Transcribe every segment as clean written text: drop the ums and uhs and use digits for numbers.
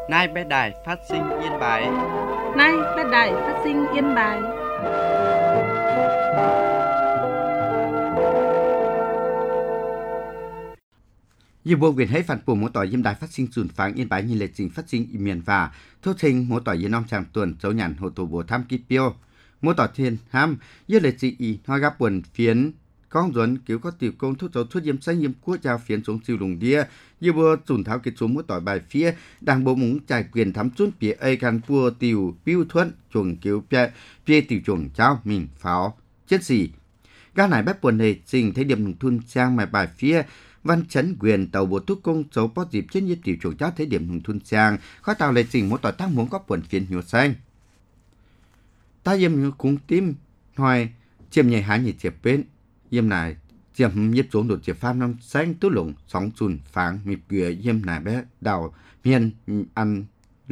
Nay bé đài phát sinh Yên Bái. Nay bé đài phát sinh Yên Bái. Như bộ quyền hết phản bùa mỗi tỏi Yên Đài phát sinh dùn pháng Yên Bái như lệ trình phát sinh miền và thốt trình mỗi tỏi Yên Ông Tràng tuần dấu nhàn hồ tổ bộ tham kít piêu mỗi tỏi thiên ham như lệ trình y hoa gáp buồn phiến con duẩn cứu có tiểu công thuốc dấu thuốc yếm xanh yếm quốc trao phiến xuống siêu lùng đia như bộ dùn tháo kết xuống mỗi tỏi bài phía đang bộ múng trải quyền thắm chốn phía ai can pua tiểu piêu thuận chuồng cứu phía tiểu chuồng trao mình pháo chết gì các này bếp buồn này trình thấy điểm thun trang mài bài phía văn chấn quyền tàu bộ túc công số bó dịp trên nhiệt tiểu chuồng cháo thấy điểm hùng thun trang khó tàu lệ trình mỗi tỏi tăng muốn có buồn phiền nhiều xanh ta yếm cũng tim hoài chiêm nhảy há nhị chiệp bên yếm này chiêm nhiếp xuống đột chiệp phan năm xanh tứ lủng sóng chùn pháng mịp quìa yếm này bé đào miên ăn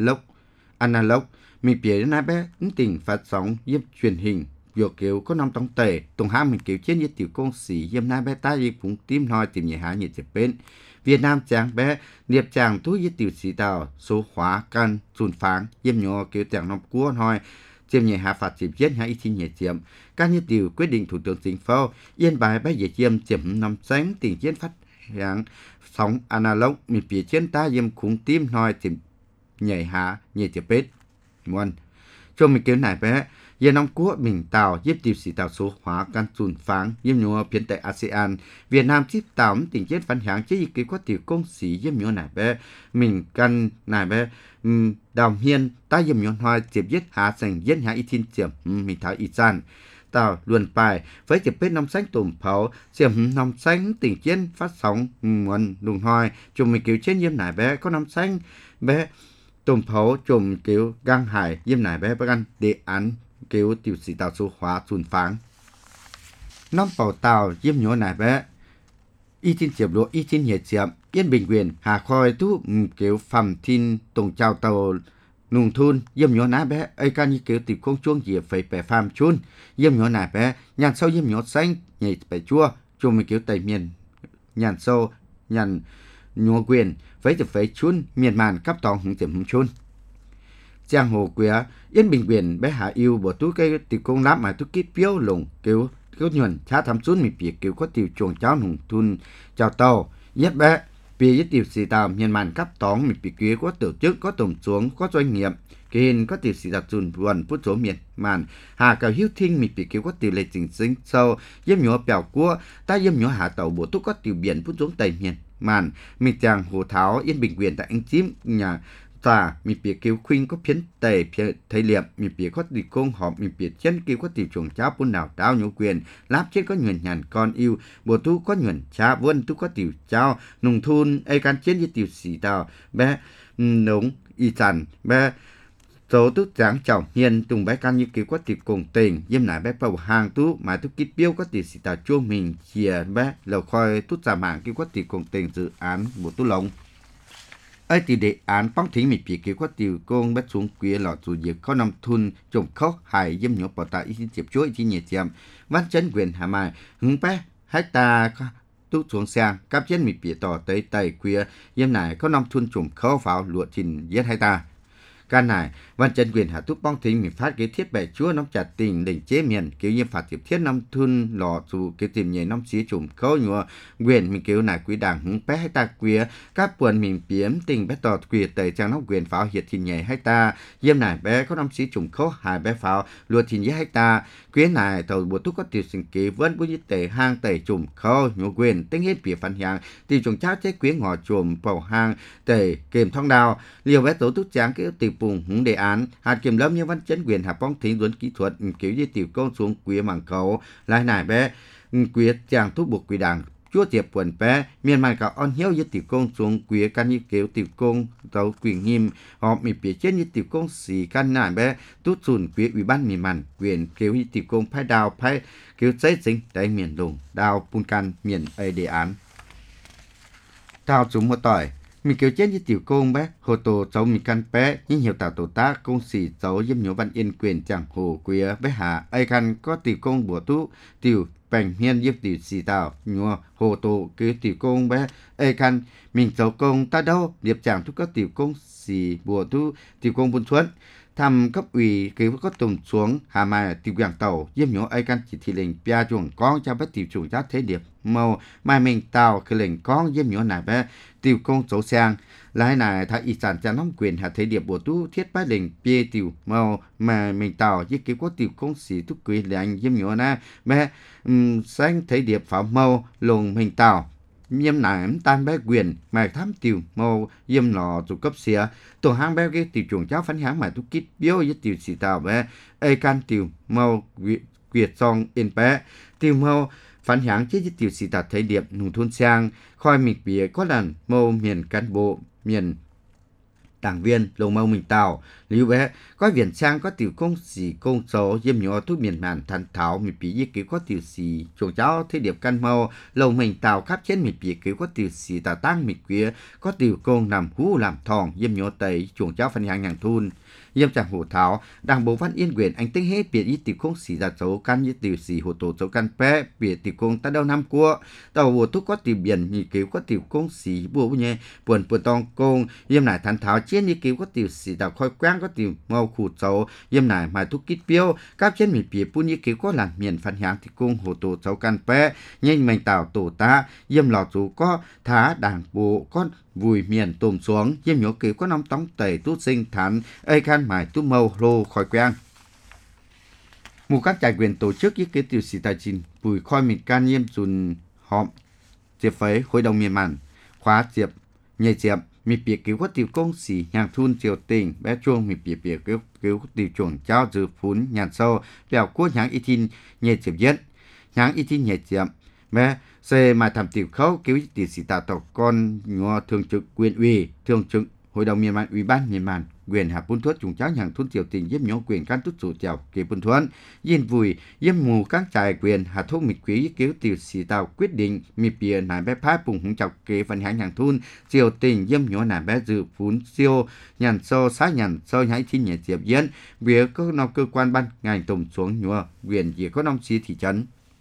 lốc mịp quìa này bé tình phát sóng yếm truyền hình việc kiểu có năm tông tệ tùng ham mình kiểu trên nhiệt tiểu công sĩ yếm na bé ta y cũng tim nói tìm nhảy há nhiệt chiệp bên Việt Nam chàng bé điệp chàng thu nhiệt tiểu sĩ tàu số hóa căn chùn pháng yếm nhỏ kiểu chàng năm cua nói chiêm nhảy hạ phạt chiếm chết hay chi nhảy chiếm các nhiệt tiểu quyết định thủ tướng chính phủ Yên Bái bé dễ chiêm chiếm năm sáng tình chiến phát hiện sóng analog mình phía trên ta yếm cũng tim nói tìm nhảy hạ nhiệt chiệp bên muôn cho mình kiểu này bé Yên Ông Quốc mình tàu giúp tiểu sĩ tàu số hóa căn chùn pháng yếm nhua phiên tại ASEAN Việt Nam tiếp tàu tình chiến phản hạng chế ý có tiểu công sĩ yếm nhua này bé mình căn này bé đào hiên ta yếm nhua hoa tiếp giết hạ thành giết hạ y thiên chiếm mình tháo y san tàu luồn bài với tiếp bên năm xanh tùm pháo chiếm năm xanh tình chiến phát sóng nguồn đùng hoài cho mình kiểu trên yếm này bé có năm xanh bé tùm pháo chùm kiểu găng hải yếm này bé ăn đề án kiểu tiểu sĩ tàu số hóa chùn pháng năm bảo tàu yếm nhua này bé y thiên chiếm lộ y thiên nhiệt chiếm Yên Bình quyền hạ khoi tu kiểu phẩm thiên tổng chào tàu nung thun yếm nhua này bé ai can như kiểu tiểu công chuông dìa phải bẻ phàm chun yếm nhua này bé nhàn sâu yếm nhua xanh nhảy bẻ chua cho mình kiểu tây miền nhàn sâu nhàn nhua quyền vớiจะphải chun miền màn cấp tòng hùng tiệm hùng chun Giang hồ quía Yên Bình quyền bé hạ yêu bộ tú cây tiểu công lắm mà tú kít piếu lùng kiểu có nhuận cha thắm xuống mình việc kiểu có tiểu chuồng cháo nùng thun chào tàu nhất bé vì với tiểu sĩ tàu miền màn cấp tòng mình việc có tổ chức có tổng xuống có doanh nghiệp kiên có tiểu sĩ tàu chun buồn phút số miền màn hà cầu hiếu thinh mình việc có tiểu lệ trình sinh sâu yếm nhúa bèo cua ta yếm nhúa hạ tàu bộ tú có tiểu biển phút xuống tây miền màn mình chàng hồ tháo Yên Bình quyền tại anh chím nhà ta mình biết kêu khuyên có phiến tề thấy liệm mình biết có tỷ công họp mình biết chân kêu có tỷ chuồng cháo bốn nào đau nhũ quyền láp chết có nhuận nhàn con yêu bộ tu có nhuận cha vân tu có tiểu cháo nùng thun ai can chết với tiểu sĩ tàu bé nống y sàn bé số tu tráng chồng hiền tùng bé can như kêu có tỷ cùng tình yếm nải bé bầu hàng tu mà tu kít biêu có tỷ sĩ tàu chua mình chia bé lầu khoi tu giả mạng kêu có tỷ cùng tình dự án bộ tu lồng ai thì đề án bóng thính mình bị có tiểu công bắt xuống quê lọ dù việc có nằm thun trồng khóc hại dâm nhổ bỏ tại ý chiếp chúa ý nhiệt chiêm văn chấn quyền hà mai hứng bé hecta tu xuống sang cáp chân mình bị tỏ tới tây quê dâm này có nằm thun trồng khóc vào lụa trình giết hecta Can này, văn chân quyền hạ túc bong thính mình phát cái thiết bẻ chúa nóng chặt tình đỉnh chế miền kiểu như phạt tiếp thiết năm thun lọ dù cái tìm nhảy năm xí trùm khâu nhua quyền mình kiểu này quý đảng hứng bé hay ta quý các buồn mình biếm tình bé tọt quý tẩy trang nóc quyền pháo hiệt thì nhảy hay ta yếm này bé có năm xí trùm khâu hai bé pháo luật thì nhảy hay ta quý này tàu bộ túc có tiểu sinh kế vẫn bút như tẩy hang tẩy trùm khâu nhua quyền tính hết bìa phản hàng thì trùng cháo chế quý ngọ trùm bầu hang tẩy kềm thong đào liều bé tổ túc tráng cái tiểu vùng hướng đề án hạt kiểm lâm như văn chấn quyền hạ bóng thính duẩn kỹ thuật kiểu như tiểu công xuống quý mảng cầu lại nải bé quý chàng thúc buộc quý đảng chúa tiệp quần bé miền màn cả on hiếu như tiểu công xuống quý can như kiểu tiểu công tàu quyền nghiêm họ bị phía trên như tiểu công xì can nải bé tút sùn quý ủy ban miền màn quyền kiểu như tiểu công phái đào phái kiểu xây dính tại miền lùng đào pun can miền đề án thao chúng một tỏi mình kiểu chết với tiểu công bé hồ tổ cháu mình căn bé nhưng nhiều tạo tổ tác công sĩ cháu dâm nhớ văn yên quyền chẳng hồ quía bé hạ ai căn có tiểu công bùa tú tiểu bành hiên giúp tiểu sĩ tạo nhua hồ tổ cứ tiểu công bé ai căn mình cháu công ta đâu điệp chẳng thúc các tiểu công sĩ bùa tú tiểu công buôn xuân thăm cấp ủy cứ có tùng xuống hà mai tiểu quảng tàu dâm nhớ ai căn chỉ thị lệnh bia chuồng con cho bé tiểu chủ giá thế điệp màu mai mình tàu cái lệnh con dâm nhớ này bé tiểu công cháu sang lại này thay ý sản cho nắm quyền hạt thế điệp bộ tu thiết bá lệnh bia tiểu màu mà mình tàu với kiểu có tiểu công sĩ thúc quyền là anh dâm nhớ na bé sáng thế điệp pháo màu lồng mình tàu yếm nải tan bé quyền mà thám tiểu màu yếm lò tụ cấp xía tổ hang bé cái tiểu chuồng cháu phán háng mà tu kít biếu với tiểu sĩ tàu bé ai can tiểu màu quyệt song in bé tiểu màu phán háng chế với tiểu sĩ tàu thấy điệp nông thôn sang khoi mịch bìa có lần màu miền cán bộ miền đảng viên lồng màu mình tàu lưu bé có viện sang có tiểu công sĩ công số yếm nhỏ thuốc miền màn thành thảo mịch bìa kiểu có tiểu sĩ chuồng cháu thấy điệp căn màu lồng mình tàu khắp trên mịch bìa kiểu có tiểu sĩ tàu tăng mịch quía có tiểu công làm hú làm thòng yếm nhỏ tây chuồng cháu phán háng nhàng thun yếm chẳng hồ thảo đảng bộ văn yên quyền anh tính hết biệt ý tiểu công sĩ ra số căn với tiểu sĩ hồ tổ số căn bé biệt tiểu công ta đâu năm cua tàu bộ thuốc có tiểu biển như kiểu có tiểu công sĩ bùa nhé buồn tòng công yếm nải thành thảo trên như kiểu có tiểu sĩ tàu khoi quang có tiểu màu khủ số yếm nải mà thuốc kít biếu các trên miền biệt bún như kiểu có làm miền phản háng tiểu công hồ tổ số căn bé nhưng mình tàu tổ ta yếm lò chủ có thá đảng bộ có vùi miền tôm xuống yếm nhỏ kiểu có năm tống tẩy tút sinh thản ai khăn mài tút màu lô khỏi quen một các trại quyền tổ chức với cái tiểu sĩ tài chính vùi khoi mình can yếm dùn họm diệp phấy hội đồng miền màn khóa diệp nhảy diệp mình biệt cứu có tiểu công sĩ nhàng thun triều tình bé chuông mình biệt cứu tiểu chuẩn trao dự phún nhàn sâu bèo quốc nháng y tin nhảy diệp nhất nháng y tin nhảy diệp bé xe mà thảm tiểu khấu cứu tiểu sĩ tạo tộc con nhỏ thường trực quyền ủy thường trực hội đồng miền màn ủy ban miền màn quyền hạ buôn thuốc chúng cháu nhàng thun triều tình giúp nhỏ quyền can tút chủ chào kỳ buôn thuốc yên vùi yếm mù các trại quyền hạ thuốc mịch quý cứu tiểu sĩ tạo quyết định mi bìa nải bé phá bùng hùng chọc kế phần hãng nhàng thun triều tình yếm nhỏ nải bé dự phún siêu nhàn sâu xá nhàn sâu nhảy chi nhẹ diệp diễn bìa có nông cơ quan ban ngành tổng xuống nhỏ quyền chỉ có nông sĩ thị trấn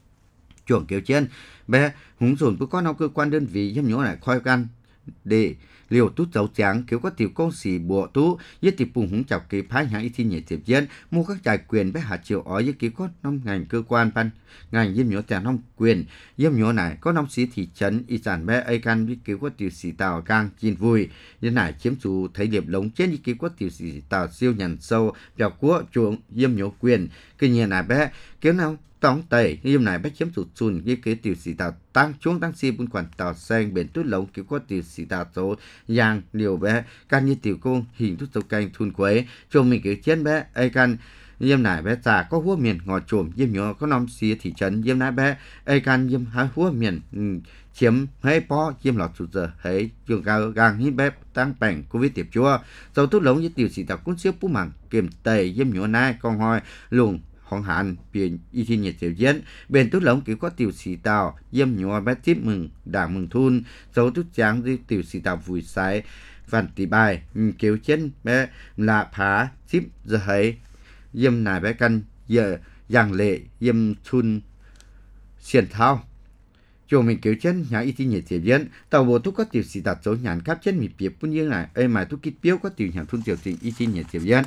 chuồng kiểu trên bé húng dồn có nông cơ quan đơn vị yếm nhỏ nải khoi can để liều tút dấu trắng kiểu có tiểu công sĩ bộ tú với tiểu bùng húng chọc kỳ phái hãng y thi nhẹ tiếp diễn mua các trại quyền với hạt triệu ở với kiểu có năm ngành cơ quan ban ngành yếm nhỏ tiền năm quyền yếm nhỏ này có năm sĩ thị trấn y sản bé ai can với kiểu có tiểu sĩ tàu gang chín vui như này chiếm chủ thấy điểm lống trên với kiểu có tiểu sĩ tàu siêu nhàn sâu bèo cua chuồng yếm nhỏ quyền cái nhà này bé kiểu nào tống tẩy yếm này bé chiếm chủ chun với cái tiểu sĩ tàu tăng xuống tăng si buôn quản tàu xanh bền tút lống kiểu có tiểu sĩ tàu số giang liều bé can như tiểu công hình tút dấu canh thun quấy cho mình kiểu chiến bé ai can yếm nải bé già có húa miền ngọt trộm yếm nhỏ có năm xí thị trấn yếm nải bé ai can yếm hai húa miền chiếm hay po yếm lọt sụt giờ hay trường cao gang hít bé tăng bảnh covid tiệp chua dấu tút lống với tiểu sĩ tàu cún xếp bú mảng kiềm tẩy yếm nhỏ nai con hoi luồng hong hàn biển y thi nhiệt tiểu diễn bên tút lống kiểu có tiểu sĩ tàu yếm nhỏ bé tiếp mừng đảng mừng thun dấu tút trắng với tiểu sĩ tàu vùi sái văn tỷ bài kiểu trên bé là phá chip giờ thấy yếm nải bé căn giờ giang lệ yếm thun xiên thao cho mình kiểu trên nhà y thi nhiệt tiểu diễn tàu bộ thúc có tiểu sĩ tàu số nhàn khắp trên mì biệp bún như này ai mà thúc kít biếu có tiểu nhà thun tiểu tình y thi nhiệt tiểu diễn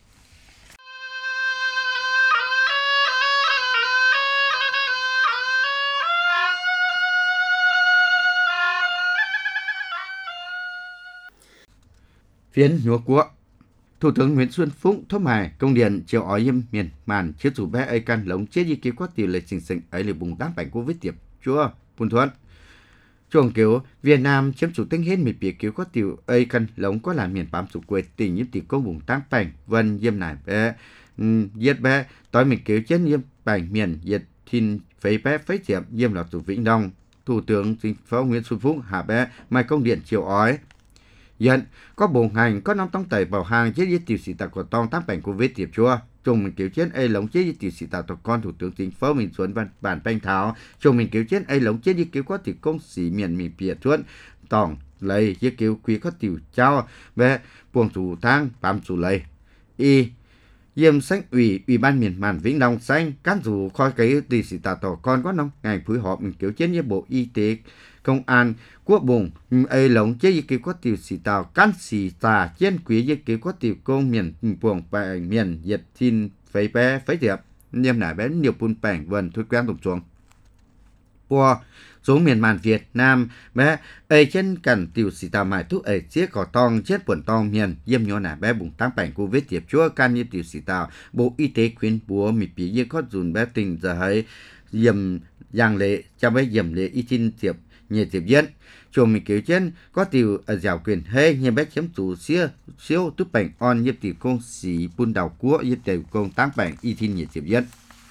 phiến nhúa quốc Thủ tướng Nguyễn Xuân Phúc thốt mài công điện chiều ói yếm miền màn chiếc chủ bé ai can lống chết như kia có tỷ lệ sinh sinh ấy là bùng tám bệnh covid tiệp chúa buôn thuận chuồng kiểu Việt Nam chiếm chủ tính hết miền biển kiểu có tiểu ai can lống có là miền bám chủ quê tỉnh những tỷ công bùng tám bệnh vân yếm nải bé giết bé tối mình kiểu chết yếm bệnh miền diệt thìn phế bé phế diệm yếm là chủ Vĩnh Đông Thủ tướng Chính phủ Nguyễn Xuân Phúc hạ bé mai công điện chiều ói hiện có bộ ngành có năm tông tẩy vào hàng chế với tiểu sĩ tàu của tông tác bệnh covid tiệp chua chung mình kiểu chết ai lống chế với tiểu sĩ tàu tộc con thủ tướng chính phủ mình xuống bản banh tháo chung mình kiểu chết ai lống chế với kiểu có tiểu công sĩ miền biển thuận tòng lấy với kiểu quý có tiểu trao về buồng chủ thang bám chủ lấy. Y Diêm Xanh Ủy ban miền Màn Vĩnh Long xanh cán dù khoi cái tỷ sĩ tà tỏ con có nông ngày phối hợp kiểu chiến với Bộ Y tế Công an quốc bùng ấy lồng chế kiểu có tiểu sĩ tàu cán sĩ tà chiến quý với kiểu có tiểu công miền buồng bè miền Việt Thiên phải bé phải đẹp niêm nải bé nhiều bùn bèn vần thôi quen tổng xuống qua xuống miền Màn Việt Nam bé ấy trên cần tiểu sĩ tàu mãi thuốc ấy chiếc cỏ tong chết buồn tong miền diêm nhỏ nải bé bùng tăng bèn covid tiệp chúa can như tiểu sĩ tàu Bộ Y tế khuyến búa mì bí như có dùn bé tình giờ hay diêm giang lệ cho bé diêm lệ y tin tiệp nhẹ tiệp dân chuồng mình kiểu trên có tiểu ở dạo quyền hay như bé chấm chủ siêu túp bèn on như tiểu công sĩ bún đào cua như tiểu công tăng bèn y tin nhẹ tiệp dân.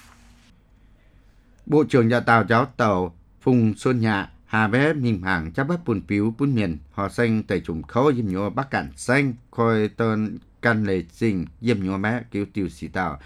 Bộ trưởng nhà tàu giáo tàu Phùng Xuân Nhạ hà bé mình hàng cho bác bùn piếu bún miền họ xanh tại trùng khấu diêm nhô bắc cạn xanh khôi tên căn lệ trình diêm nhô bé kiểu tiểu sĩ tàu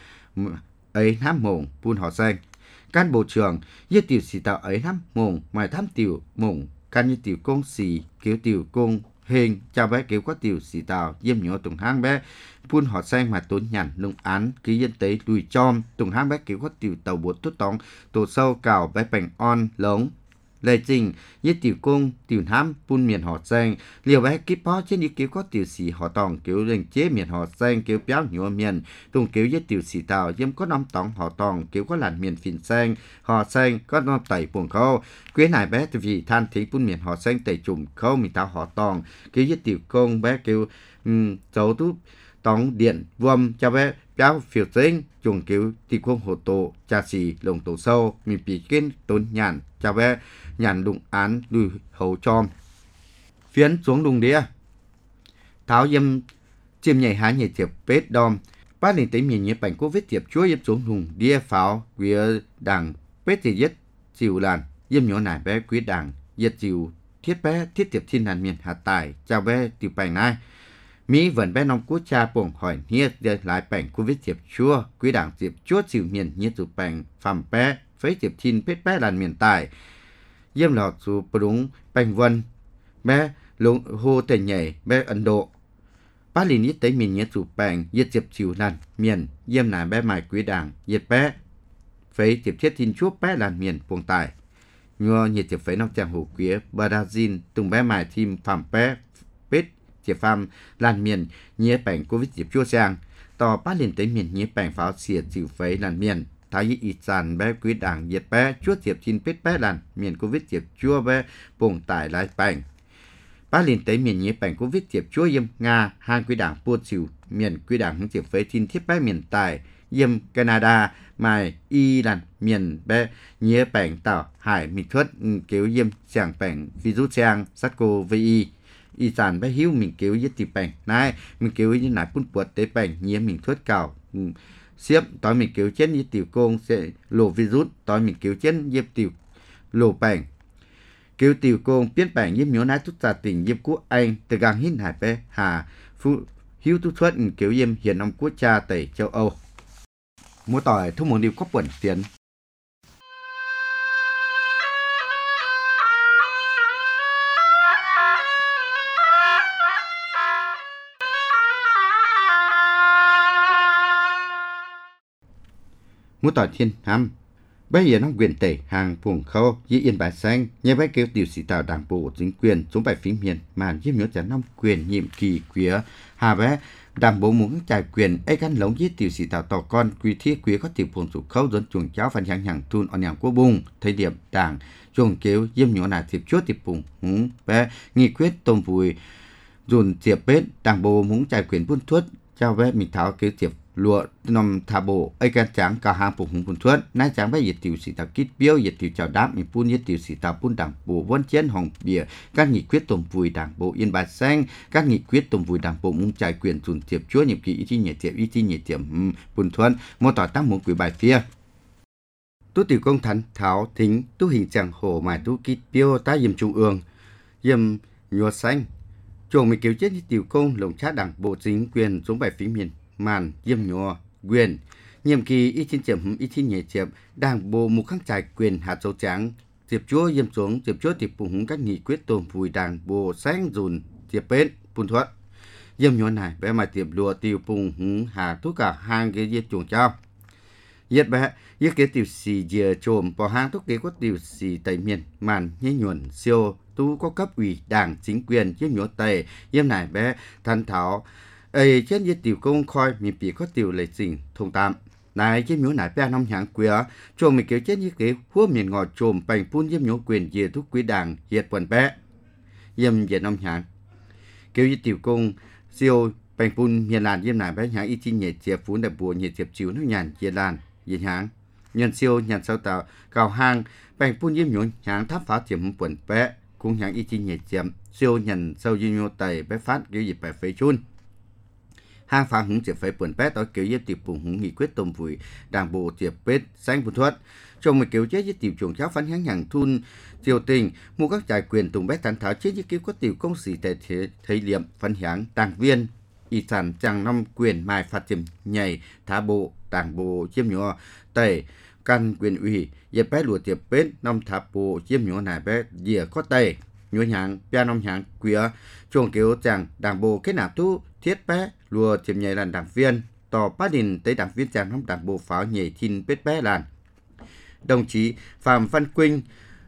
ấy hám mộng bún họ xanh can bộ trưởng như tiểu sĩ tàu ấy hám mộng mà thám tiểu mộng can như tiểu công sĩ kiểu tiểu công hình cho bé kiểu có tiểu sĩ tàu diêm nhô tùng hang bé phun họ xanh mà tốn nhằn lông án ký dân tế lùi chom tùng hang bé kiểu có tiểu tàu bột tốt tóng tổ sâu cào bé bành on lống lệ trình như tiểu công tiểu hám phun miền họ xanh liều bé kíp bó trên như kiểu có tiểu sĩ họ tòng kiểu lệnh chế miền họ xanh kiểu béo nhựa miền tùng kiểu như tiểu sĩ tàu diêm có năm tòng họ tòng kiểu có làn miền phìn xanh họ xanh có năm tẩy buồn khâu quế này bé vì than thí phun miền họ xanh tẩy trùng khâu mình tao họ tòng kiểu như tiểu công bé kiểu dấu túp tóng điện vuông cho bé béo phiêu sinh chuồng kiểu tì khung hồ tổ trà xì lồng tổ sâu mình bị kiến tốn nhàn cho bé nhàn đụng án lùi hầu chom phiến xuống đùng đĩa tháo diêm chim nhảy há nhảy tiệp bết đom bát liền tới miền nhiệt bảnh covid tiệp chúa diêm xuống đùng đĩa pháo quía đảng bết thì giết chịu làn diêm nhỏ nải bé quý đảng giết chịu thiết bé thiết tiệp thiên hàn miền hà tài chào bé tiểu bảnh này Mỹ vẫn bé nông quốc cha buồn hỏi nhiệt để lại bảnh covid tiệp chúa quý đảng tiệp chúa chịu miền nhiệt tụ bảnh phẩm bé phế tiệp thiên bết bé làn miền tài diêm lọt dù đúng bảnh vân bé lũng hô tề nhảy bé Ấn Độ bát liền nhất tới miền nhiệt tụ bảnh nhiệt tiệp chịu làn miền diêm nải bé mài quý đảng nhiệt bé phế tiệp thiết thiên chúa bé làn miền buồn tài nhua nhiệt tiệp phế nông chàng hồ quía Brazil tung bé mài thêm phẩm bé bết tiệp phàm làn miền nhé bảnh covid tiệp chua sang tò bát liền tới miền nhé bảnh pháo xìa chịu phế làn miền thái y sàn bé quý đảng nhiệt bé chúa tiệp chín bết bé làn miền covid tiệp chua bé bùng tải lại bảnh bát liền tới miền nhé bảnh covid tiệp chua yêm nga hang quý đảng pua chịu miền quý đảng hướng tiệp phế chín thiết bé miền tài yêm Canada mài y làn miền bé nhé bảnh tàu hải mỹ thuật kiểu yêm sàng bảnh virus sang SARS-CoV-2 y sản bé hiếu mình kiểu với tiệp bảnh này mình kiểu như nãy phun bột tế bảnh nhiễm mình thuốc cào xiếp tối mình kiểu chết như tiểu công sẽ lộ virus tối mình kiểu chết như tiểu lộ bảnh kiểu tiểu công biết bảnh nhiễm nhớ nãy thuốc giả tỉnh nhiễm quốc Anh từ gang hít hải bé hà phu hiếu thuốc thuật kiểu nhiễm hiện ông quốc cha tại châu Âu mua tỏi thuốc muốn điều có bẩn tiền Muốn tỏi thiên hăm bây giờ nó quyền tể hàng phùng khâu dĩ yên bài xanh nhé bé kêu tiểu sĩ tàu đảng bộ chính quyền xuống bài phím miền màn giúp nhớ trả năm quyền nhiệm kỳ quía hà bé đảng bộ muốn trải quyền ấy gắn lống với tiểu sĩ tàu tỏ con quý thiết quý có tiểu phùng sụp khâu dẫn chuồng cháu phản hàng hàng thun on nhàng quốc bung thời điểm đảng chuồng kêu diêm nhỏ nà thiệp chúa tiệp phùng húng bé nghị quyết tôm vùi dùn tiệp bết đảng bộ muốn trải quyền buôn thuất trao bé mình tháo kêu tiệp lụa nằm thả bộ ấy can trắng cả hàng phục hùng phun thuận nãy trắng với nhiệt tiểu sĩ tàu kít biếu nhiệt tiểu chào đáp mình phun nhiệt tiểu sĩ tàu phun đảng bộ vân chiến hồng bìa các nghị quyết tồn vùi đảng bộ yên bài xanh các nghị quyết tồn vùi đảng bộ muốn trải quyền dùn tiệp chúa nhiệm kỳ ý thi nhẹ tiệp phun thuận mô tỏ tăng muốn quỷ bài phía tú tiểu công thánh tháo thính tú hình chẳng hồ mài tú kít biếu tá diêm trung ương diêm nhua xanh chuồng mình kiểu chết như tiểu công lồng chát đảng bộ chính quyền xuống bài phím miền màn diêm nhua quyền nhiệm kỳ y chín chấm y chín nhẹ chậm đảng bộ một kháng trải quyền hạt dấu trắng tiếp chúa yếm xuống tiếp chúa tiếp bùng các nghị quyết tôm phùi đảng bộ sáng dùn tiếp bên phun thuận yếm nhỏ này bé mà tiếp lùa tiêu bùng hứng hà tất cả hàng cái yết chuồng trao yết bé yết cái tiêu xì dìa trồm bỏ hàng tất cái có tiêu xì tây miền màn nhây nhuận siêu tu có cấp ủy đảng chính quyền yếm nhỏ tây yếm này bé thanh thảo ấy trên yết tiêu công khoi miền biển có tiêu lệ trình thông tạm này chiếm nhũ nải pe năm hạng quỷ chôm mình kiểu chết như cái húa miền ngọt chôm bành phun chiếm nhũ quyền về thúc quý đảng hiệt quần pe yếm về năm hạng kiểu như tiểu công siêu bành phun miền làn yếm nải pe hạng y chi nhẹ chẹp phun đại bùa nhẹ chẹp chiếu nước nhàn yếm làn yếm hạng nhân siêu nhàn sau tạo cào hang bành phun yếm nhũ hạng tháp phá chiếm quần pe cũng hạng y chi nhẹ chẹp siêu nhàn sau yếm nhũ tẩy pe phát kiểu gì pe phế chun hang phá hứng chỉ phải bẩn pét ở kiểu giết tiệp bùng hứng nghị quyết tôm vùi đảng bộ tiệp pét xanh phun thuất trong một kiểu chết giết tiệp chuồng cháo phán háng hàng thun triều tình mua các trại quyền tùng pét tàn tháo chết giết kiểu có tiệp công sĩ tại thấy liệm phán háng đảng viên y sản chẳng năm quyền mai phạt tiệm nhảy thả bộ đảng bộ chiêm nhỏ tẩy căn quyền ủy dẹp pét lùa tiệp pét năm thả bộ chiêm nhỏ này pét dìa có tẩy nhua nhàng pia năm háng quía chuồng kiểu chẳng đảng bộ kết nạp tu thiết bé lùa tiệm nhảy làn đảng viên tỏ bá đình tới đảng viên chàng năm đảng bộ pháo nhảy thiên bết bé làn đồng chí Phạm Văn Quynh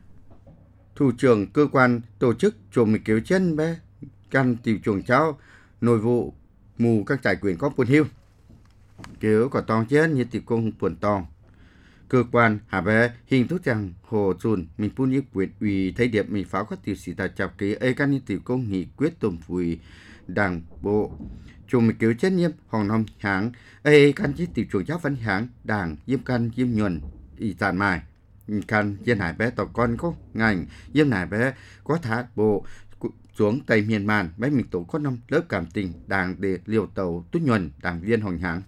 thủ trưởng cơ quan tổ chức chùm kiểu chân bé căn tiểu chuồng cháu nội vụ mù các trại quyền có buồn hiu kiểu có tòng chết như tiểu công buồn tòng cơ quan hà bé hình thức rằng hồ dùn mình phun như quyền ủy thấy điệp mình pháo các tiểu sĩ tại chào ký ấy căn như tiểu công nghị quyết tôm phùi đảng bộ chùm kiểu chết nhiễm hòn năm háng ấy căn chí tiểu chuồng cháu phân háng đảng diêm căn diêm nhuần y tàn mai căn dân hải bé tỏ con có ngành diêm hải bé có thả bộ xuống tây miền màn bé mình tổ có năm lớp cảm tình đảng để liều tàu tút nhuần đảng viên hòn háng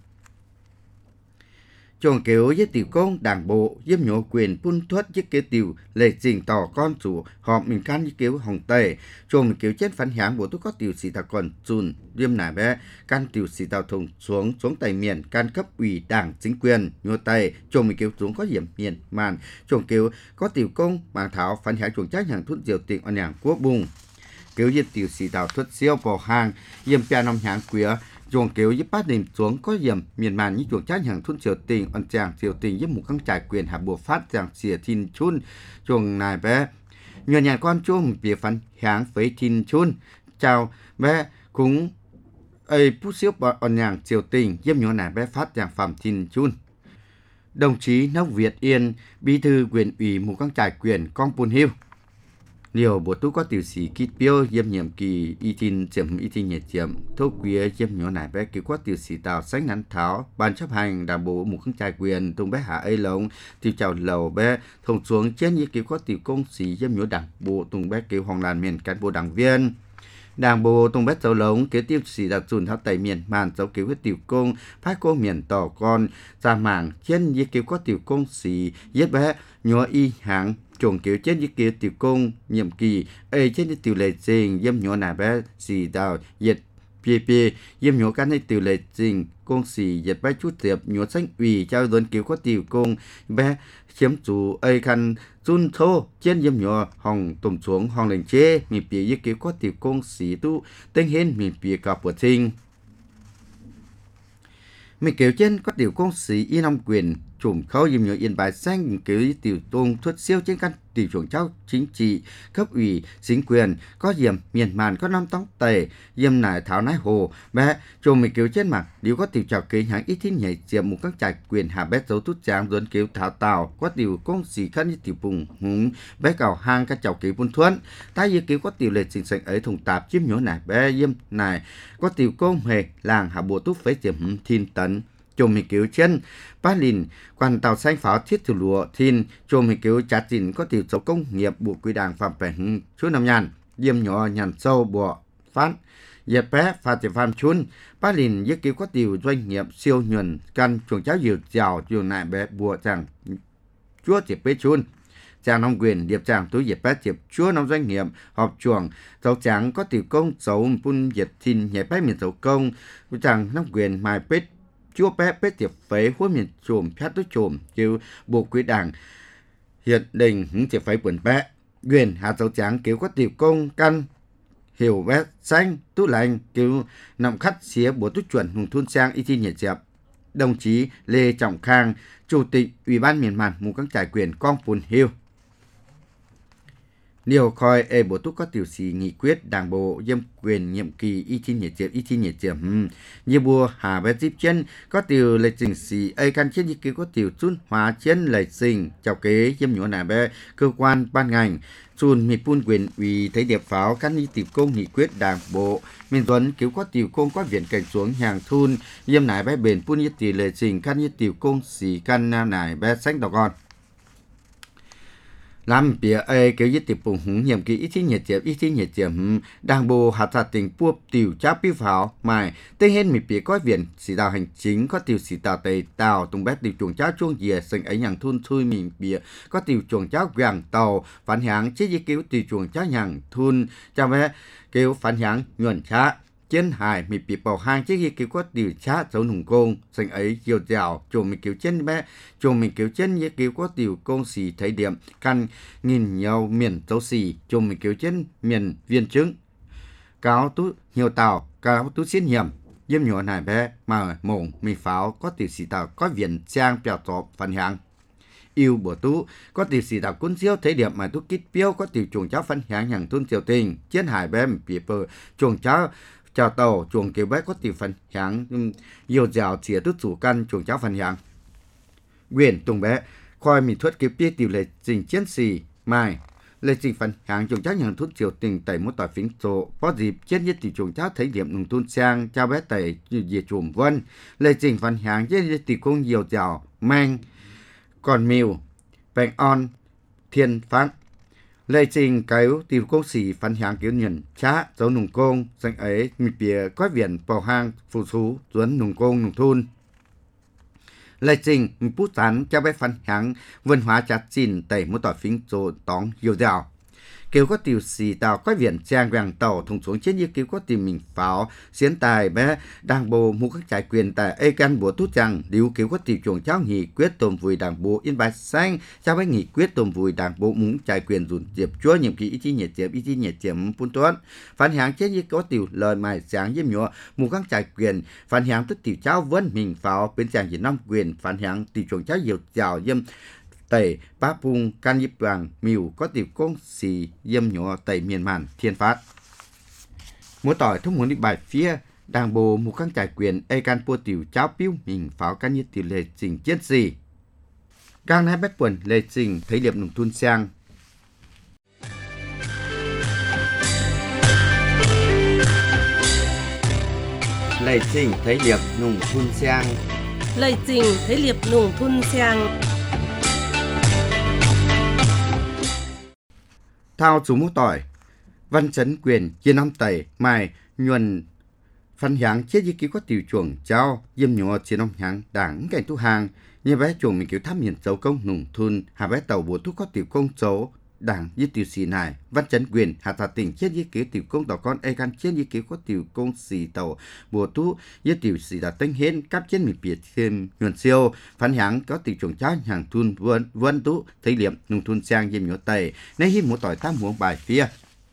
chuồng kiểu với tiểu công đảng bộ diêm nhổ quyền phun thuất với kiểu tiểu lệ trình tỏ con chủ họp mình can với kiểu hồng tề chuồng kiểu chết phán háng bộ tôi có tiểu sĩ ta còn chun diêm nải bé can tiểu sĩ tàu thùng xuống tây miền can cấp ủy đảng chính quyền nhô tây chuồng mình kiểu xuống có hiểm miền màn chuồng kiểu có tiểu công màng thảo phán háng chuồng trách hàng thuốc diệu tiền ở nhàng quốc bùng kiểu với tiểu sĩ tàu thuất siêu bỏ hàng diêm pia năm háng quía chuồng kiểu giúp bát đình xuống có hiểm miền màn như chuồng trách hàng thun triều tình on chàng triều tình giúp một căng trải quyền hạ bộ phát chàng xỉa thiên chun chuồng này bé nhiều nhà con chuông bị phán háng với thiên chun chào bé cũng ấy phút xíu on nhàng triều tình giúp nhỏ này bé phát chàng phạm thiên chun đồng chí Nóc Việt Yên bí thư quyền ủy một căng trải quyền con Pun Hill nhiều bộ tú có tiểu sĩ kít biêu diêm nhiệm kỳ y tin chậm y tin nhẹ chậm thô quý diêm nhỏ nải bé kiểu có tiểu sĩ tàu sáng nắn tháo ban chấp hành đảng bộ một khung trai quyền tung bé hạ ấy lồng tiểu chào lầu bé thông xuống trên như kiểu có tiểu công sĩ diêm nhỏ đảng bộ tung bé kiểu hoàng làn miền cán bộ đảng viên đảng bộ tung bé dấu lống kiểu tiểu sĩ đặc trùn tháo tẩy miền màn dấu kiểu với tiểu công phát cô miền tỏ con ra mảng trên như kiểu có tiểu công sĩ giết bé nhỏ y hạng chuồng kiểu chết như kiểu tiểu công nhiệm kỳ ấy chết như tiểu lệ trình diêm nhỏ nải bé xì đào diệt pp diêm nhỏ căn hay tiểu lệ trình công xì diệt bé chút tiệp nhỏ xanh ủy trao đơn kiểu có tiểu công bé chiếm chủ ấy khăn run thô trên diêm nhỏ hòng tùm xuống hòng lệnh chế mình bìa như kiểu có tiểu công xì tu tên hên mình bìa cặp của trình mình kiểu trên có tiểu công sĩ y năm quyền chủng khâu diêm nhỏ yên bài xanh kiểu tiểu tôn thuất siêu trên căn tiểu chuồng cháu chính trị cấp ủy chính quyền có diệm miền màn có năm tóc tề diêm nải tháo nái hồ bé chồng mình kiểu trên mặt nếu có tiểu chào kế hàng ít thiên nhảy diệm một các trại quyền hạ bé dấu tút tráng dẫn kiểu tháo tàu có tiểu công sĩ khăn như tiểu bùng húng bé cào hang các chào kế buôn thuẫn tai như kiểu có tiểu lệ chính sách ấy thùng tạp chiếm nhỏ nải bé diêm nải có tiểu công hề làng hạ bộ túc phế diệm thiên tấn chôm mình kiểu chân ba lìn quan tàu xanh pháo thiết thủ lụa thiên chôm mình kiểu chặt chỉnh có tiểu số công nghiệp bộ quy đảng phạm bèn chú năm nhàn diêm nhỏ nhàn sâu bộ phát dẹp bé phạt chỉ phạm chun ba lìn với kiểu có tiểu doanh nghiệp siêu nhuần căn chuồng cháo dược giàu chuồng nại bé bùa chẳng chúa chỉ bế chun chàng nông quyền điệp chàng túi dẹp bé tiệp chúa nông doanh nghiệp họp chuồng dấu trắng có tiểu công dấu bun dẹp thiên nhẹ bé miền dấu công chàng nông quyền mai bế chúa bé bế tiệp phế huống miền chùm phát tới chùm kêu bộ quý đảng hiện đình hứng chỉ phải buồn bẽ quyền hạ dấu tráng kiểu có tiểu công căn hiểu bé xanh tú lành kiểu nằm khắt xía bố tú chuẩn hùng thôn sang y chi nhiệt dẹp đồng chí Lê Trọng Khang, Chủ tịch Ủy ban miền Màn mù căng trải quyền con Pùn Hiêu. Điều khoi bổ túc có tiểu sĩ nghị quyết đảng bộ dâm quyền nhiệm kỳ y chi nhiệt diệp như bùa hà bé dịp chân có tiểu lệ trình sĩ căn trên như kỳ có tiểu chun hóa chân lệ trình chào kế dâm nhũa nà bé cơ quan ban ngành chun mi pun quyền ủy thấy điệp pháo căn như tiểu công nghị quyết đảng bộ miền tuấn cứu có tiểu công có viện cảnh xuống hàng thun dâm nải bé bền pun như tiểu lệ trình căn như tiểu công sĩ căn nam nải bé sách đỏ con làm bìa kiểu như tiệp bùng hùng nhiệm kỳ ít thi nhiệt diệp đảng bộ hạt thạt tỉnh buộc tiểu cháp bí pháo mài tên hết mình bìa có viện sĩ đạo hành chính có tiểu sĩ tạo tây tàu tung bét tiểu chuồng cháo chuông dìa sừng ấy nhàng thun thui mình bìa có tiểu chuồng cháo gàng tàu phản hãng chế di cứu tiểu chuồng cháo nhàng thun cho bé kiểu phản hãng nhuận chá trên hải mình bị bảo hàng chiếc gì kiểu có điều chá dấu nùng công sành ấy chiều dạo chùa mình kiểu chân bé chùa mình kiểu chân như kiểu có điều công xì thấy điểm căn nghìn nhau miền dấu xì chùa mình kiểu chân miền viên trứng cáo tú nhiều tàu cáo tú xin hiểm diêm nhỏ này bé mà mồm mì pháo có tiểu xì tàu có viện trang bèo tọp phần hàng yêu bổ tú có tiểu sĩ đạo quân siêu thấy điểm mà tú kít piêu có tiểu chuồng cháo phân hàng hàng thôn triều tình trên hải bé bị bờ chuồng cháo chào tàu chuồng kiểu bé có tiểu phần hàng nhiều dẻo chìa tút chủ căn chuồng cháo phần hàng quyền tùng bé coi mình thuật kiểu piêu tiểu lệ trình chiến sĩ mai lệ trình phần hàng chuồng cháo hàng thôn triều tình tẩy một tỏi phím số có dịp trên nhất tiểu chuồng cháo thấy điểm nông thôn sang chao bé tẩy về chuồng vân lệ trình phần hàng trên nhất tiểu công nhiều dẻo mang còn miêu bèn on thiên phát lệ trình kéo tiểu công sĩ phản hàng kiểu nhận chá dấu nùng công danh ấy mi bìa có viện bảo hang phụ sú tuấn nùng công nùng thôn lệ trình mi bút tán cho bé phản hàng văn hóa chặt chín tẩy một tỏi phím rồi tóng nhiều dạo kiểu có tiểu sĩ tàu có viện trang vàng tàu thùng xuống trên như kiểu có tìm mình pháo xiến tài bé đảng bộ mua các trải quyền tại căn bùa tút rằng điều kiểu có tiểu chuồng cháo nghị quyết tôm vùi đảng bộ yên bài xanh cho bé nghị quyết tôm vùi đảng bộ muốn trải quyền dùn diệp chúa nhiệm kỳ ý chí nhiệt diệp phun tuấn phản hàng trên như có tiểu lời mài sáng diêm nhọ mua các trải quyền phản hàng tức tiểu cháo vẫn mình pháo bên trang chỉ năm quyền phản hàng tiểu chuồng cháo nhiều giàu diêm tẩy bá pung can nhịp vàng miu có tiểu công xì dâm nhỏ tẩy miền màn thiên phát mỗi tỏi thông muốn đi bài phía đảng bộ một các trải quyền can po tiểu cháo piu mình pháo can nhịp tiểu lệ trình chiến sĩ càng hai bách quần lệ trình thấy liệp nùng thun sang lệ trình thấy liệp nùng thun sang Lệ trình thấy liệp nùng thun sang thao chú mũ tỏi văn chấn quyền trên năm tẩy mài nhuần phân hàng chết như ký có tiểu chuồng trao diêm nhỏ trên năm hàng đảng cảnh tu hàng như bé chuồng mình kiểu thăm miền dấu công nùng thun hà bé tàu bố thuốc có tiểu công dấu đảng như tiểu sĩ này văn chấn quyền hà thà tỉnh chết như ký tiểu công tàu con can chết như ký có tiểu công sĩ tàu bố thuốc như tiểu sĩ đã tinh hên cáp chết mình biệt thêm nhuần siêu phản hàng có tiểu chuồng trao hàng thun vân tú thấy liệm nùng thun sang diêm nhỏ tẩy nay hi một tỏi tam muỗng bài phía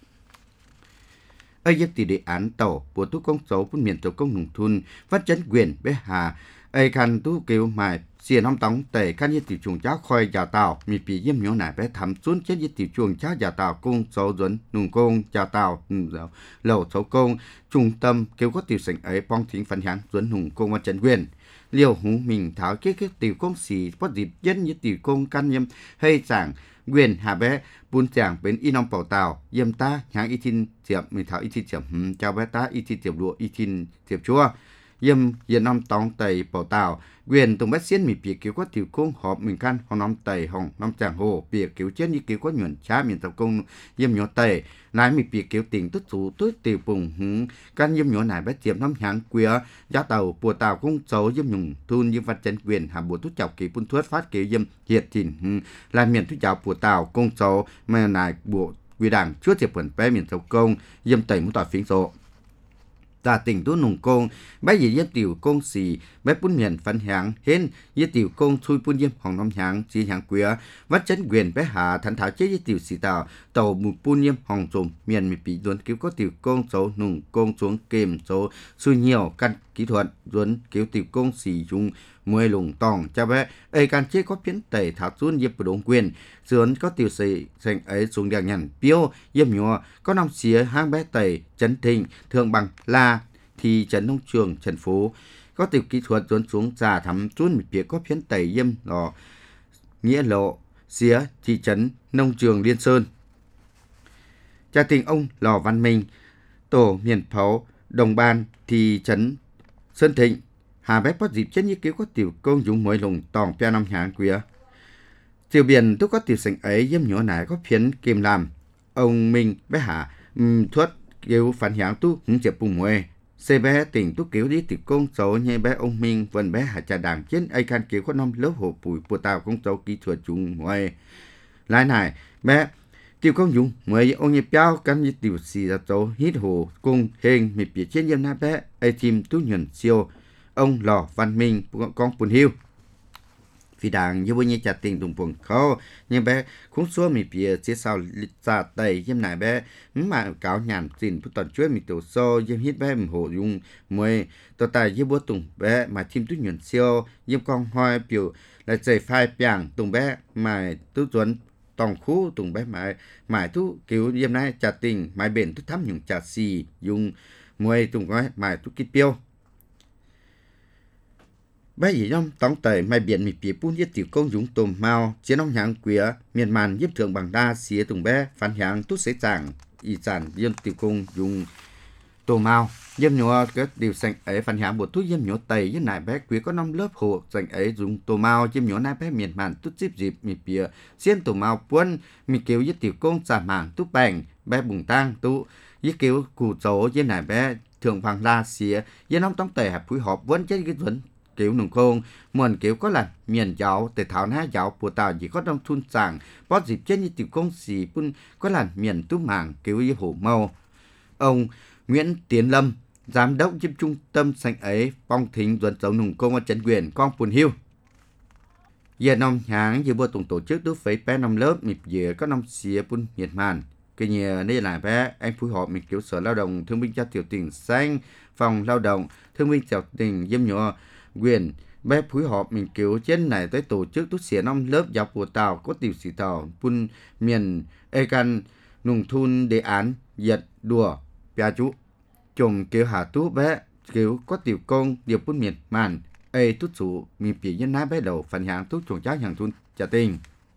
giấc tỷ đề án tàu bố thuốc công dấu phun miền dấu công nùng thun văn chấn quyền bé hà khăn tú kêu mài xìa năm tống tẩy khăn như tiểu chuồng cháo khoi già tàu mi bị diêm nhỏ nải bé thắm xuống chết như tiểu chuồng cháo già tàu công số dẫn nùng công già tàu lẩu số công trung tâm kêu có tiểu sảnh ấy bong thính phản hàng dẫn nùng công văn chấn quyền liều hùng mình tháo cái tiểu công xì có dịp dân như tiểu công căn nhâm hay giảng quyền hà bé buôn giảng bên y nông bảo tàu yêm ta hàng y tin tiệm mình tháo y tin tiệm chào bé ta y tin tiệm lụa y tin tiệm chua yêm yên năm tòng tẩy bảo tàu quyền tùng bát xiên mi bìa kiểu có tiểu công họp mình căn hồng năm tẩy hồng năm tràng hồ bìa kiểu chết như kiểu có nhuận chá miền tàu công yêm nhỏ tẩy nái mi bìa kiểu tình tức thủ tức tiểu bùng căn yêm nhỏ này bé tiệm năm hàng queer giá tàu bùa tàu công dấu yêm nhung thun yêm văn chấn quyền hà bùa thuốc chào kỳ bún thuốc phát kiểu yêm hiệt thìn là miền thuốc chào bùa tàu công dấu mà này bùa quy đảng chúa tiệp quần bé miền tàu công yêm tẩy một tỏi phím số Tà tỉnh tú nùng công, bé gì yếm tiểu công xì, bé bún miền phấn hạng, hên, yếm tiểu công thui bún yếm hòng nông hạng, chỉ hạng quía, vắt chân quyền bé hạ thẳng thảo chế yếm tiểu xì tàu, tàu mù bún yếm hòng trùm, miền mì bị duốn cứu có tiểu công số nùng công xuống kềm số, xui nhiều căn kỹ thuật, duốn cứu tiểu công xì dùng mùi lùng tòng cho bé, ấy can chế có phiến tẩy thảo xuống yếm bù đống quyền, duốn có tiểu xì xanh ấy xuống đèo nhằn piêu, yếm nhỏ, có năm xía hang bé tẩy, chấn thịnh, thường bằng la, thì trấn nông trường trần phố có tiểu kỹ thuật dồn xuống già thắm chuôn một phía có phiến tẩy yêm lò nghĩa lộ xía thị trấn nông trường Liên Sơn. Cha tình ông Lò Văn Minh tổ miền pháo đồng ban thị trấn Sơn Thịnh hà bếp có dịp chết như cứu có tiểu công dùng mỗi lùng tòng pia năm hạng quía tiểu biển tôi có tiểu sành ấy yêm nhỏ nải có phiến kim làm ông Minh bé hạ thuất cứu phản hạng tu hứng chẹp bùng mùi xe bé tỉnh tú kiểu đi từ công số nhai bé ông Minh vần bé hạ trà đàm trên ai can kiểu có năm lớp hồ bùi bùa tàu công số kỹ thuật chung ngoài lại này bé tiêu công dùng mười ông nhai béo cắn như tiểu xì ra số hít hồ cung hình mịp phía trên yêm na bé ai chim tú nhuận siêu ông Lò Văn Minh con Pùn Hiu vì đảng như bây giờ trả tiền đồng buồn khó nhưng bé cũng xua mì phía phía sau xa tây nhưng này bé mà cáo nhàn xin phụ toàn chuối mì tổ xô nhưng hít bé mì hồ dùng mùi tổ tài như bố tùng bé mà chim tú nhuận siêu nhưng con hoa biểu là chạy phai bàng tùng bé mà tú tuấn tòng khu tùng bé mãi tú kiểu như này trả tiền mãi bền tú thắm những trả xì dùng mùi tùng gói mãi tú kít piêu bé gì nhom tống tẩy mai biển mì phía bún yết tiểu công dùng tôm mao chiến ông hạng quía miền màn yếp thượng bằng đa xía tùng bé phản hạng tốt sẽ chẳng y sản yêm tiểu công dùng tôm mao yêm nhỏ cái điều xanh ấy phản hạng một thuốc yêm nhỏ tẩy với nải bé quía có 5 lớp hồ xanh ấy dùng tôm mao yêm nhỏ nải bé miền màn tốt dịp mì phía xiên tôm mao buôn mì kêu yết tiểu công xả mảng tốt bành bé bùng tang tú yết kêu cụ số yêm nải bé thượng bằng đa xía yêm ông tống tẩy hạt phối hợp vẫn chết cái vấn kiểu nông khôn muôn kiểu có là miền giáo để thảo ná giáo của tàu chỉ có trong thun sàng bó dịp trên như tiểu công xì pun có là miền tú mảng kiểu như hổ mâu ông Nguyễn Tiến Lâm giám đốc giúp trung tâm xanh ấy phong thính duẩn dấu nông công ở trấn quyền con Pùn Hiu giờ năm tháng như bữa tổ chức đối với bé năm lớp mịp giờ có năm xía pun Nhật Màn cái nhà đây là bé anh phối hợp mình kiểu sở lao động thương binh cho tiểu tỉnh xanh phòng lao động thương binh tiểu tỉnh dâm nhỏ quyền bé phối hợp mình kiểu trên này tới tổ chức tốt xỉa năm lớp giáo của tàu có tiểu sĩ tàu pun miền ekan nùng thun đề án giật đùa pia chú chồng kiểu hạ tú bé kiểu có tiểu công điều pun miền màn ấy tốt chủ mình phía nhân ná bé đầu phần hàng tốt chồng cháu hàng thun trả tình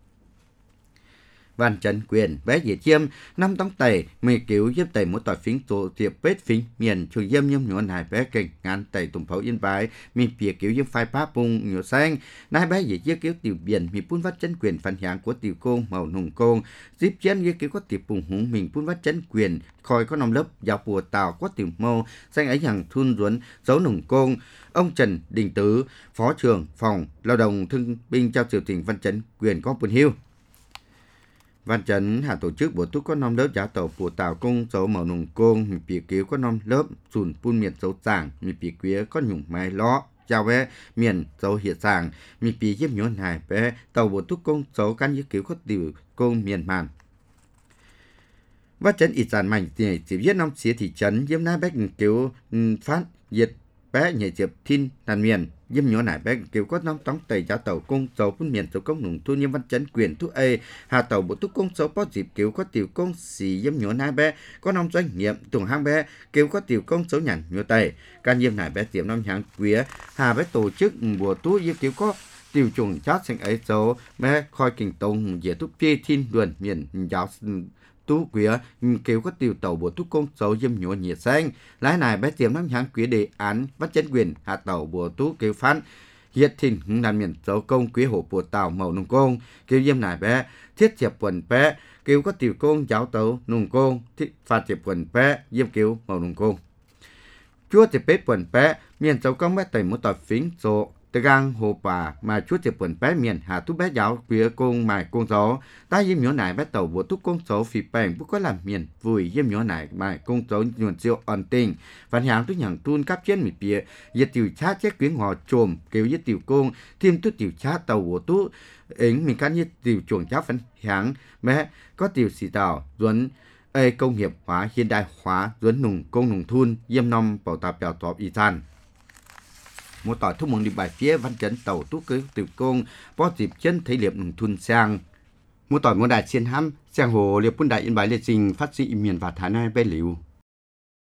Văn Trấn Quyền bé dễ chiêm năm tống tẩy mì kiểu giúp tẩy một tỏi phính tổ tiệp vết phính miền trường dâm nhâm nhuận hài bé kình ngàn tẩy tùng phấu yên bái mì phía kiểu giúp phai phá bung nhựa xanh nai bé dễ chiếc kiểu tiểu biển mì phun vắt Trấn Quyền phần hạng của tiểu công màu nùng công giúp chén như kiểu có tiểu bùng húng mình phun vắt Trấn Quyền khoi có năm lớp giáo bùa tàu có tiểu mâu xanh ấy hàng thun duẩn dấu nùng công ông Trần Đình Tứ phó trưởng phòng lao động thương binh trao triều tỉnh Văn Trấn Quyền có Pùn Hiu Văn Trấn hạ tổ chức bổ túc có 5 lớp giáo tàu của tàu công dấu màu nùng công mì phía cứu có 5 lớp sùn phun miền dấu sàng mì phía quía có nhung mai ló chào bé miền dấu hiện sàng mì phía giúp nhốn hài bé tàu bổ túc công dấu căn như cứu có tiểu công miền màn Văn Trấn ít sản mạnh thì chỉ viết năm xía thị trấn giúp nai bé cứu phát diệt bé nhảy diệp thiên đàn miền giúp nhỏ nải bé kiểu có năm tống tẩy giá tàu công dấu phun miền dấu công nùng thu như Văn Trấn Quyền thu a hà tàu bộ túc công dấu bó dịp kiểu có tiểu công xì giúp nhỏ nải bé có năm doanh nghiệm tùng hang bé kiểu có tiểu công dấu nhàn nhỏ tẩy can nhiêm nải bé tiệm năm hàng quía hà bé tổ chức bùa tú như kiểu có tiểu trùng chát xanh ấy dấu bé khoi kình tông dễ túc phi thiên luận miền giáo tú quía kiểu có tiểu tàu bộ túc công dấu dâm nhựa nhiệt xanh lái này bé tiệm năm hạng quía đề án Văn Trấn Quyền hạ tàu bộ tú kiểu phán hiệt thìn làm miền dấu công quía hộ bộ tàu màu nung công kiểu dâm này bé thiết chiệp quần bé kiểu có tiểu công giáo tàu nung công thiết phạt chiệp quần bé dâm kiểu màu nung công chúa tiệp bếp quần bé miền dấu công bé tẩy một tỏi phính số từ gang hồ bà mà chúa chỉ buồn bé miền hà tú bé giáo phía công mài công gió ta yếm nhỏ nải bé tàu bộ tú công gió phì bèn bút có làm miền vui yếm nhỏ nải mài công gió nhuận siêu ổn tình phản hàng tú nhàng tuôn cáp trên mì bìa yết tiểu chát chết quyến họ trồm kêu yết tiểu công thêm tú tiểu chát tàu bộ tú ứng mình cán yết tiểu chuồng chát phản hàng mẹ có tiểu xì tàu duẩn công nghiệp hóa hiện đại hóa duẩn nùng công nùng thun yếm nom bảo tạp bảo tọp y tan một tỏi thúc mong đi bài phía văn chấn tàu tú cứ tiểu công có dịp chân thấy liệp nùng thun sang một tỏi một đại chiến hăm sang hồ liệp quân đại yên bài liệt trình phát sĩ miền và thái nay bê liu